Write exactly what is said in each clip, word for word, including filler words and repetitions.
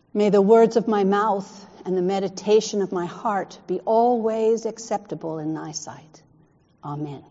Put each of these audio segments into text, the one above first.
May the words of my mouth and the meditation of my heart be always acceptable in thy sight. Amen.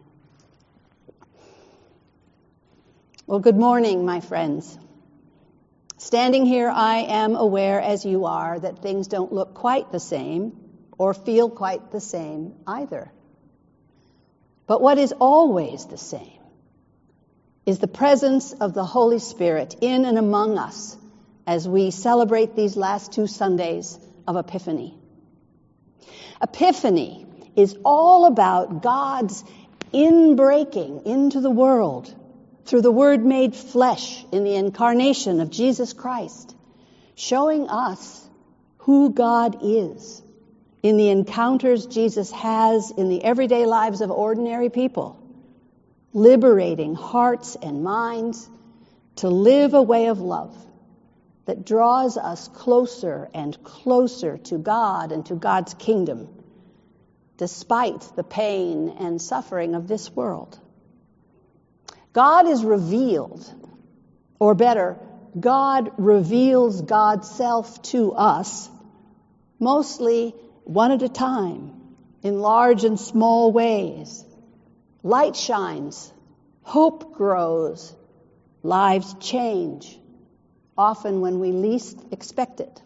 Well, good morning, my friends. Standing here, I am aware, as you are, that things don't look quite the same or feel quite the same either. But what is always the same is the presence of the Holy Spirit in and among us as we celebrate these last two Sundays of Epiphany. Epiphany is all about God's inbreaking into the world through the Word made flesh in the incarnation of Jesus Christ, showing us who God is in the encounters Jesus has in the everyday lives of ordinary people, liberating hearts and minds to live a way of love that draws us closer and closer to God and to God's kingdom, despite the pain and suffering of this world. God is revealed, or better, God reveals God's self to us, mostly one at a time, in large and small ways. Light shines, hope grows, lives change, often when we least expect it.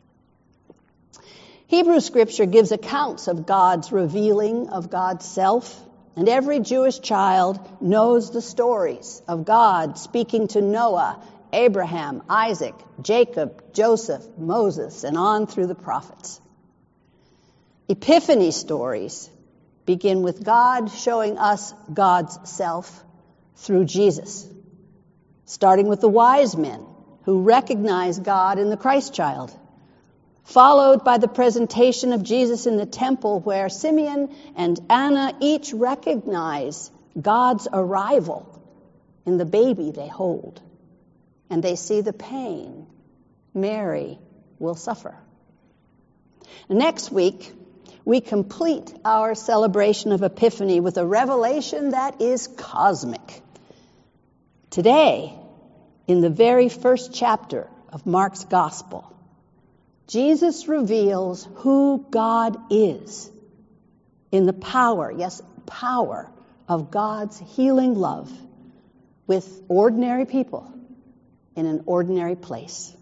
Hebrew Scripture gives accounts of God's revealing of God's self, and every Jewish child knows the stories of God speaking to Noah, Abraham, Isaac, Jacob, Joseph, Moses, and on through the prophets. Epiphany stories begin with God showing us God's self through Jesus, starting with the wise men who recognize God in the Christ child, followed by the presentation of Jesus in the temple where Simeon and Anna each recognize God's arrival in the baby they hold, and they see the pain Mary will suffer. Next week, we complete our celebration of Epiphany with a revelation that is cosmic. Today, in the very first chapter of Mark's Gospel, Jesus reveals who God is in the power, yes, power of God's healing love with ordinary people in an ordinary place.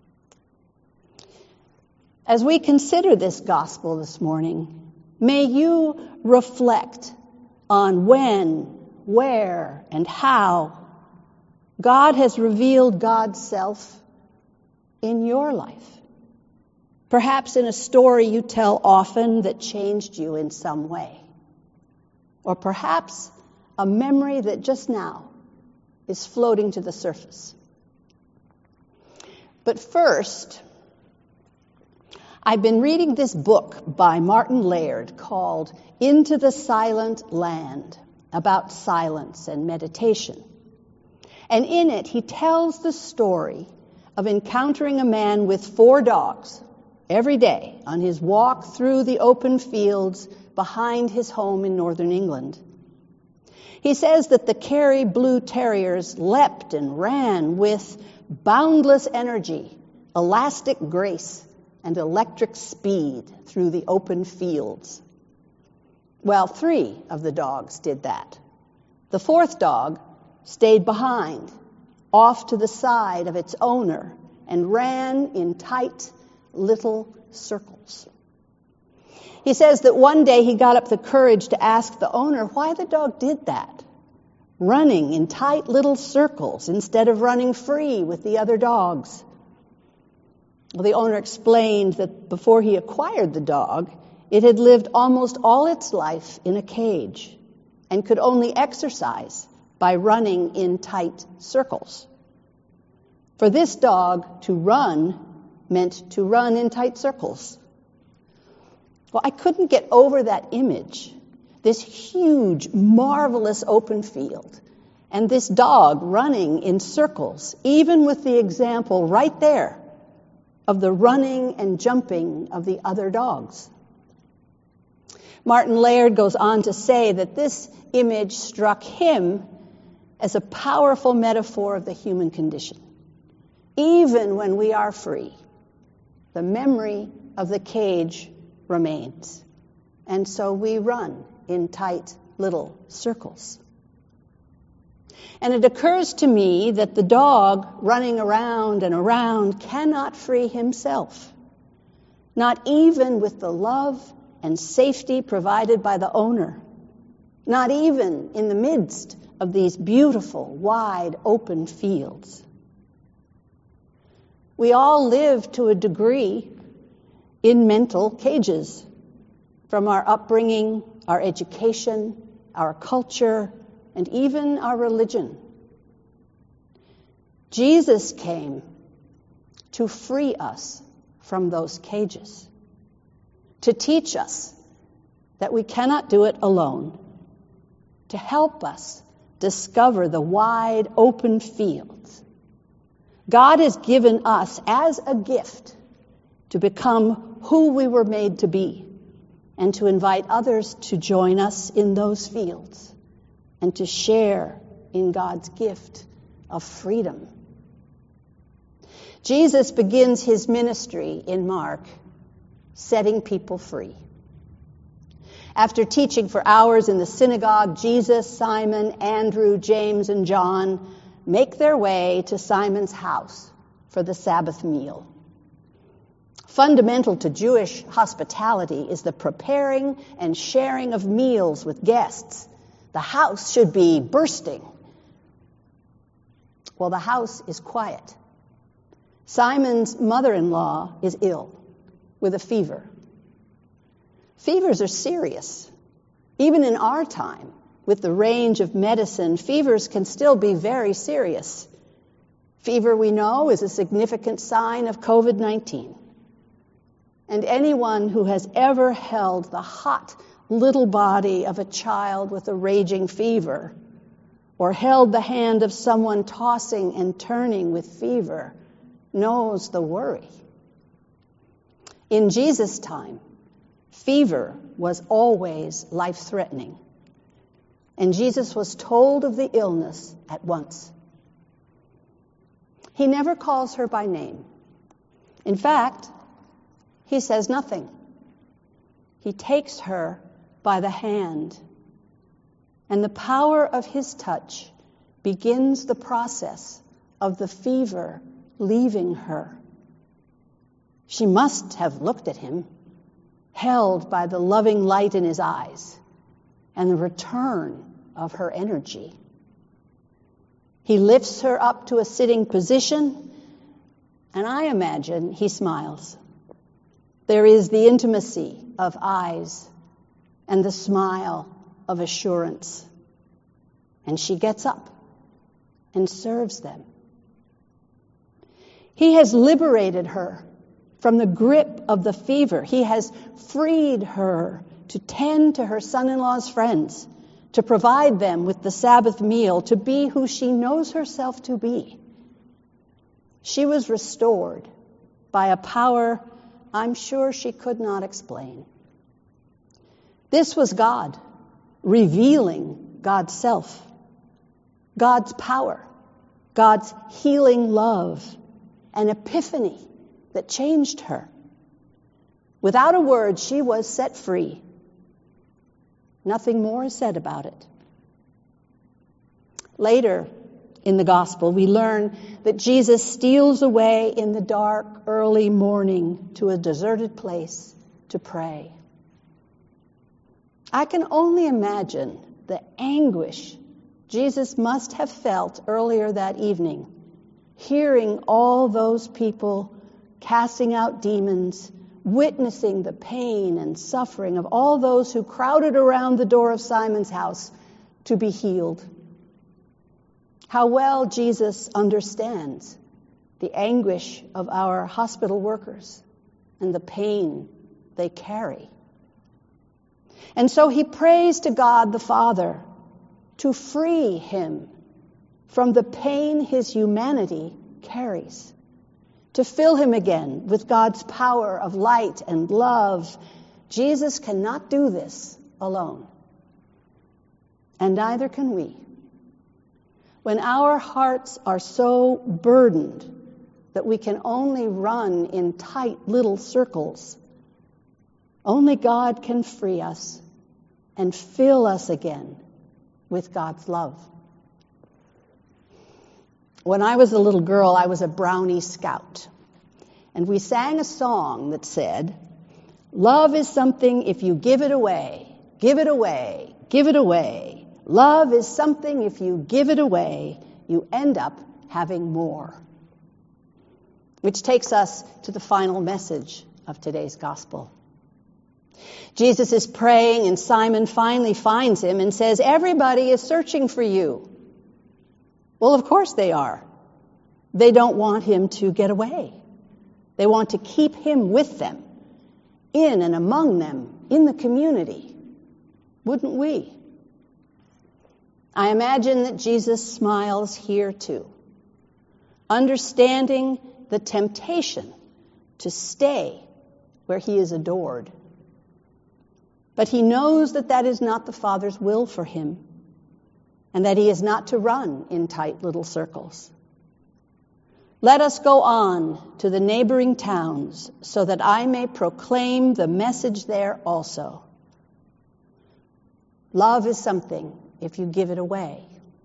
As we consider this gospel this morning, may you reflect on when, where, and how God has revealed God's self in your life. Perhaps in a story you tell often that changed you in some way. Or perhaps a memory that just now is floating to the surface. But first, I've been reading this book by Martin Laird called Into the Silent Land, about silence and meditation. And in it, he tells the story of encountering a man with four dogs every day on his walk through the open fields behind his home in northern England. He says that the Kerry Blue Terriers leapt and ran with boundless energy, elastic grace, and electric speed through the open fields. Well, three of the dogs did that. The fourth dog stayed behind, off to the side of its owner, and ran in tight little circles. He says that one day he got up the courage to ask the owner why the dog did that, running in tight little circles instead of running free with the other dogs. Well, the owner explained that before he acquired the dog, it had lived almost all its life in a cage and could only exercise by running in tight circles. For this dog to run meant to run in tight circles. Well, I couldn't get over that image, this huge, marvelous open field, and this dog running in circles, even with the example right there of the running and jumping of the other dogs. Martin Laird goes on to say that this image struck him as a powerful metaphor of the human condition. Even when we are free, the memory of the cage remains. And so we run in tight little circles. And it occurs to me that the dog running around and around cannot free himself, not even with the love and safety provided by the owner, not even in the midst of these beautiful, wide, open fields. We all live to a degree in mental cages, from our upbringing, our education, our culture, and even our religion. Jesus came to free us from those cages, to teach us that we cannot do it alone, to help us discover the wide open fields. God has given us as a gift to become who we were made to be, and to invite others to join us in those fields and to share in God's gift of freedom. Jesus begins his ministry in Mark setting people free. After teaching for hours in the synagogue, Jesus, Simon, Andrew, James, and John make their way to Simon's house for the Sabbath meal. Fundamental to Jewish hospitality is the preparing and sharing of meals with guests. The house should be bursting. Well, the house is quiet. Simon's mother-in-law is ill with a fever. Fevers are serious. Even in our time, with the range of medicine, fevers can still be very serious. Fever, we know, is a significant sign of covid nineteen. And anyone who has ever held the hot little body of a child with a raging fever, or held the hand of someone tossing and turning with fever, knows the worry. In Jesus' time, fever was always life-threatening, and Jesus was told of the illness at once. He never calls her by name. In fact, he says nothing. He takes her by the hand, and the power of his touch begins the process of the fever leaving her. She must have looked at him, held by the loving light in his eyes and the return of her energy. He lifts her up to a sitting position, and I imagine he smiles. There is the intimacy of eyes and the smile of assurance. And she gets up and serves them. He has liberated her from the grip of the fever. He has freed her to tend to her son-in-law's friends, to provide them with the Sabbath meal, to be who she knows herself to be. She was restored by a power I'm sure she could not explain. This was God revealing God's self, God's power, God's healing love, an epiphany that changed her. Without a word, she was set free. Nothing more is said about it. Later in the gospel, we learn that Jesus steals away in the dark, early morning to a deserted place to pray. I can only imagine the anguish Jesus must have felt earlier that evening, hearing all those people casting out demons, witnessing the pain and suffering of all those who crowded around the door of Simon's house to be healed. How well Jesus understands the anguish of our hospital workers and the pain they carry. And so he prays to God the Father to free him from the pain his humanity carries, to fill him again with God's power of light and love. Jesus cannot do this alone, and neither can we. When our hearts are so burdened that we can only run in tight little circles. Only God can free us and fill us again with God's love. When I was a little girl, I was a Brownie Scout. And we sang a song that said, "Love is something if you give it away, give it away, give it away. Love is something if you give it away, you end up having more." Which takes us to the final message of today's gospel. Jesus is praying, and Simon finally finds him and says, "Everybody is searching for you." Well, of course they are. They don't want him to get away. They want to keep him with them, in and among them, in the community. Wouldn't we? I imagine that Jesus smiles here too, understanding the temptation to stay where he is adored. But he knows that that is not the Father's will for him, and that he is not to run in tight little circles. "Let us go on to the neighboring towns so that I may proclaim the message there also. Love is something if you give it away."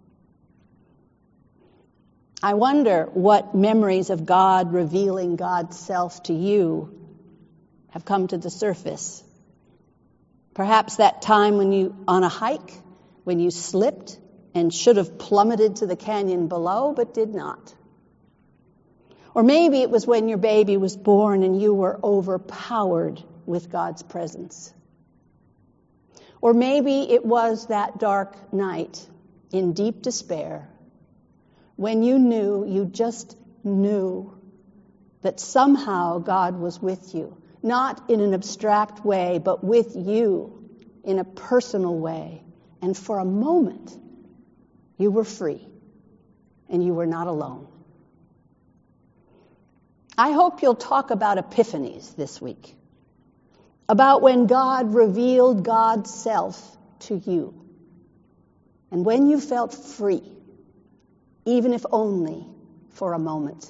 I wonder what memories of God revealing God's self to you have come to the surface. Perhaps that time when you, on a hike, when you slipped and should have plummeted to the canyon below, but did not. Or maybe it was when your baby was born and you were overpowered with God's presence. Or maybe it was that dark night in deep despair when you knew, you just knew that somehow God was with you. Not in an abstract way, but with you in a personal way. And for a moment, you were free and you were not alone. I hope you'll talk about epiphanies this week, about when God revealed God's self to you, and when you felt free, even if only for a moment.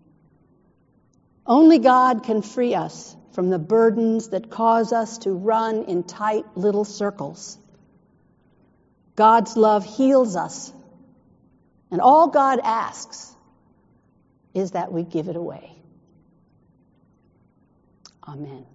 Only God can free us from the burdens that cause us to run in tight little circles. God's love heals us, and all God asks is that we give it away. Amen.